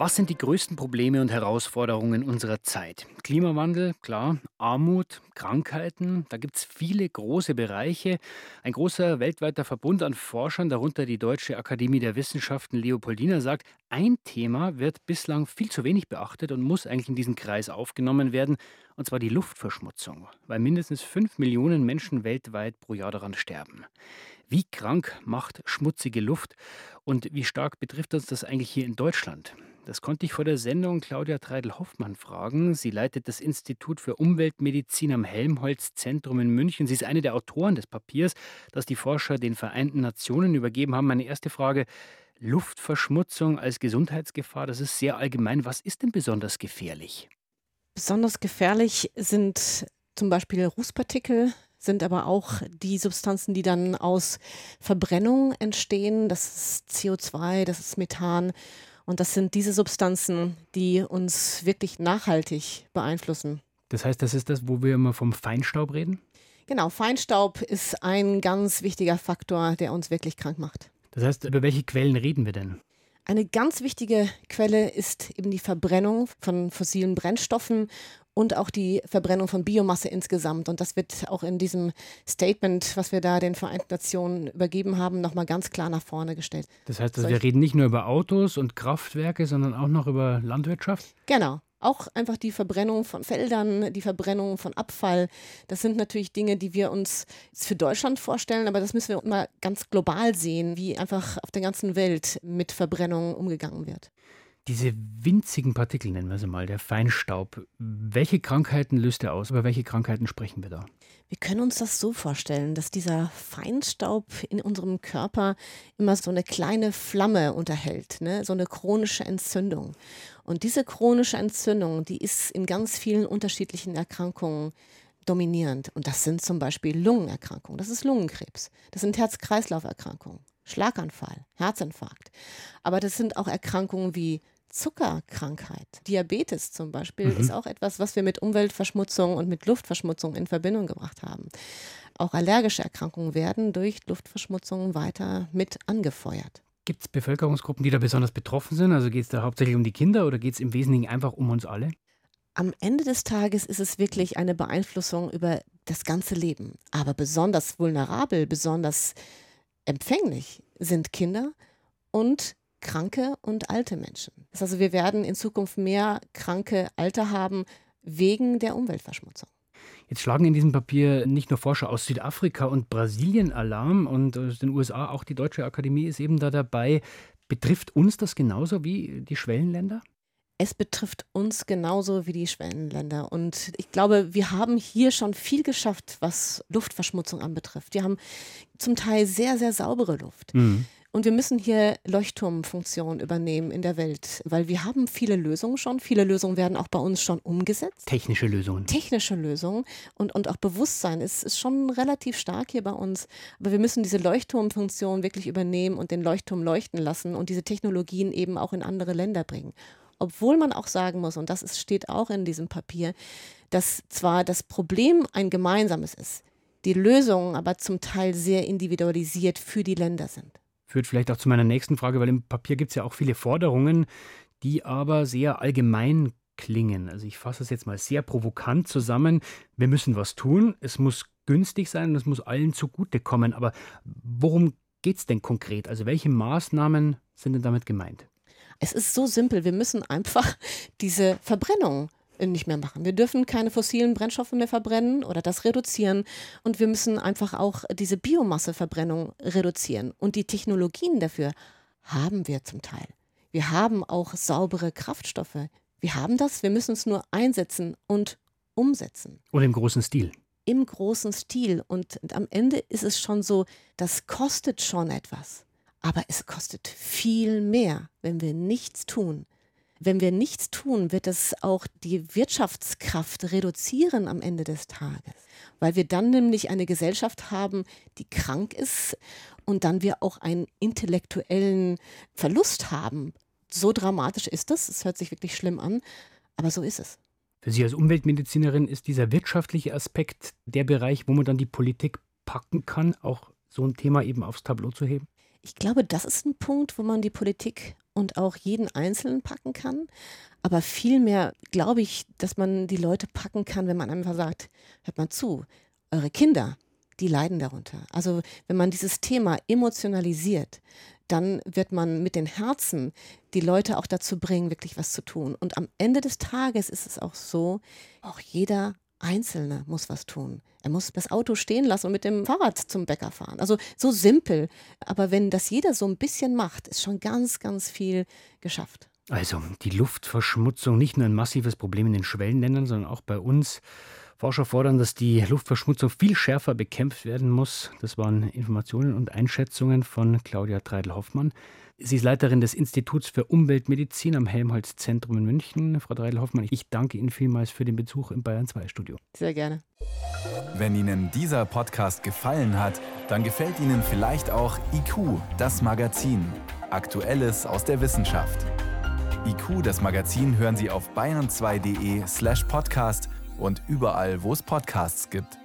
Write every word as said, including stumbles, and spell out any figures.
Was sind die größten Probleme und Herausforderungen unserer Zeit? Klimawandel, klar, Armut, Krankheiten, da gibt es viele große Bereiche. Ein großer weltweiter Verbund an Forschern, darunter die Deutsche Akademie der Wissenschaften Leopoldina, sagt, ein Thema wird bislang viel zu wenig beachtet und muss eigentlich in diesen Kreis aufgenommen werden, und zwar die Luftverschmutzung, weil mindestens fünf Millionen Menschen weltweit pro Jahr daran sterben. Wie krank macht schmutzige Luft und wie stark betrifft uns das eigentlich hier in Deutschland? Das konnte ich vor der Sendung Claudia Treidel-Hoffmann fragen. Sie leitet das Institut für Umweltmedizin am Helmholtz-Zentrum in München. Sie ist eine der Autoren des Papiers, das die Forscher den Vereinten Nationen übergeben haben. Meine erste Frage: Luftverschmutzung als Gesundheitsgefahr, das ist sehr allgemein. Was ist denn besonders gefährlich? Besonders gefährlich sind zum Beispiel Rußpartikel, sind aber auch die Substanzen, die dann aus Verbrennung entstehen. Das ist C O zwei, das ist Methan. Und das sind diese Substanzen, die uns wirklich nachhaltig beeinflussen. Das heißt, das ist das, wo wir immer vom Feinstaub reden? Genau, Feinstaub ist ein ganz wichtiger Faktor, der uns wirklich krank macht. Das heißt, über welche Quellen reden wir denn? Eine ganz wichtige Quelle ist eben die Verbrennung von fossilen Brennstoffen und auch die Verbrennung von Biomasse insgesamt. Und das wird auch in diesem Statement, was wir da den Vereinten Nationen übergeben haben, nochmal ganz klar nach vorne gestellt. Das heißt, also Solch- wir reden nicht nur über Autos und Kraftwerke, sondern auch noch über Landwirtschaft? Genau. Auch einfach die Verbrennung von Feldern, die Verbrennung von Abfall. Das sind natürlich Dinge, die wir uns jetzt für Deutschland vorstellen, aber das müssen wir immer ganz global sehen, wie einfach auf der ganzen Welt mit Verbrennung umgegangen wird. Diese winzigen Partikel, nennen wir sie mal, der Feinstaub, welche Krankheiten löst er aus? Über welche Krankheiten sprechen wir da? Wir können uns das so vorstellen, dass dieser Feinstaub in unserem Körper immer so eine kleine Flamme unterhält, ne? So eine chronische Entzündung. Und diese chronische Entzündung, die ist in ganz vielen unterschiedlichen Erkrankungen dominierend. Und das sind zum Beispiel Lungenerkrankungen, das ist Lungenkrebs, das sind Herz-Kreislauf-Erkrankungen, Schlaganfall, Herzinfarkt. Aber das sind auch Erkrankungen wie Zuckerkrankheit, Diabetes zum Beispiel, Mhm. ist auch etwas, was wir mit Umweltverschmutzung und mit Luftverschmutzung in Verbindung gebracht haben. Auch allergische Erkrankungen werden durch Luftverschmutzung weiter mit angefeuert. Gibt es Bevölkerungsgruppen, die da besonders betroffen sind? Also geht es da hauptsächlich um die Kinder oder geht es im Wesentlichen einfach um uns alle? Am Ende des Tages ist es wirklich eine Beeinflussung über das ganze Leben. Aber besonders vulnerabel, besonders empfänglich sind Kinder und kranke und alte Menschen. Das heißt also, wir werden in Zukunft mehr kranke Alte haben wegen der Umweltverschmutzung. Jetzt schlagen in diesem Papier nicht nur Forscher aus Südafrika und Brasilien Alarm und aus den U S A, auch die Deutsche Akademie ist eben da dabei. Betrifft uns das genauso wie die Schwellenländer? Es betrifft uns genauso wie die Schwellenländer. Und ich glaube, wir haben hier schon viel geschafft, was Luftverschmutzung anbetrifft. Wir haben zum Teil sehr, sehr saubere Luft. Mhm. Und wir müssen hier Leuchtturmfunktion übernehmen in der Welt, weil wir haben viele Lösungen schon. Viele Lösungen werden auch bei uns schon umgesetzt. Technische Lösungen. Technische Lösungen und, und auch Bewusstsein ist, ist schon relativ stark hier bei uns. Aber wir müssen diese Leuchtturmfunktion wirklich übernehmen und den Leuchtturm leuchten lassen und diese Technologien eben auch in andere Länder bringen. Obwohl man auch sagen muss, und das ist, steht auch in diesem Papier, dass zwar das Problem ein gemeinsames ist, die Lösungen aber zum Teil sehr individualisiert für die Länder sind. Führt vielleicht auch zu meiner nächsten Frage, weil im Papier gibt es ja auch viele Forderungen, die aber sehr allgemein klingen. Also ich fasse es jetzt mal sehr provokant zusammen. Wir müssen was tun, es muss günstig sein und es muss allen zugutekommen. Aber worum geht es denn konkret? Also welche Maßnahmen sind denn damit gemeint? Es ist so simpel, wir müssen einfach diese Verbrennung nicht mehr machen. Wir dürfen keine fossilen Brennstoffe mehr verbrennen oder das reduzieren und wir müssen einfach auch diese Biomasseverbrennung reduzieren. Und die Technologien dafür haben wir zum Teil. Wir haben auch saubere Kraftstoffe. Wir haben das, wir müssen es nur einsetzen und umsetzen. Und im großen Stil. Im großen Stil. Und am Ende ist es schon so, das kostet schon etwas. Aber es kostet viel mehr, wenn wir nichts tun. Wenn wir nichts tun, wird es auch die Wirtschaftskraft reduzieren am Ende des Tages. Weil wir dann nämlich eine Gesellschaft haben, die krank ist und dann wir auch einen intellektuellen Verlust haben. So dramatisch ist das, es hört sich wirklich schlimm an, aber so ist es. Für Sie als Umweltmedizinerin ist dieser wirtschaftliche Aspekt der Bereich, wo man dann die Politik packen kann, auch so ein Thema eben aufs Tableau zu heben? Ich glaube, das ist ein Punkt, wo man die Politik und auch jeden Einzelnen packen kann. Aber vielmehr glaube ich, dass man die Leute packen kann, wenn man einfach sagt, hört mal zu, eure Kinder, die leiden darunter. Also wenn man dieses Thema emotionalisiert, dann wird man mit den Herzen die Leute auch dazu bringen, wirklich was zu tun. Und am Ende des Tages ist es auch so, auch jeder Einzelne muss was tun. Er muss das Auto stehen lassen und mit dem Fahrrad zum Bäcker fahren. Also so simpel. Aber wenn das jeder so ein bisschen macht, ist schon ganz, ganz viel geschafft. Also die Luftverschmutzung, nicht nur ein massives Problem in den Schwellenländern, sondern auch bei uns. Forscher fordern, dass die Luftverschmutzung viel schärfer bekämpft werden muss. Das waren Informationen und Einschätzungen von Claudia Treidl-Hoffmann. Sie ist Leiterin des Instituts für Umweltmedizin am Helmholtz-Zentrum in München. Frau Treidl-Hoffmann, ich danke Ihnen vielmals für den Besuch im Bayern zwei Studio. Sehr gerne. Wenn Ihnen dieser Podcast gefallen hat, dann gefällt Ihnen vielleicht auch I Q, das Magazin. Aktuelles aus der Wissenschaft. I Q, das Magazin, hören Sie auf bayern zwei punkt de slash podcast und überall, wo es Podcasts gibt.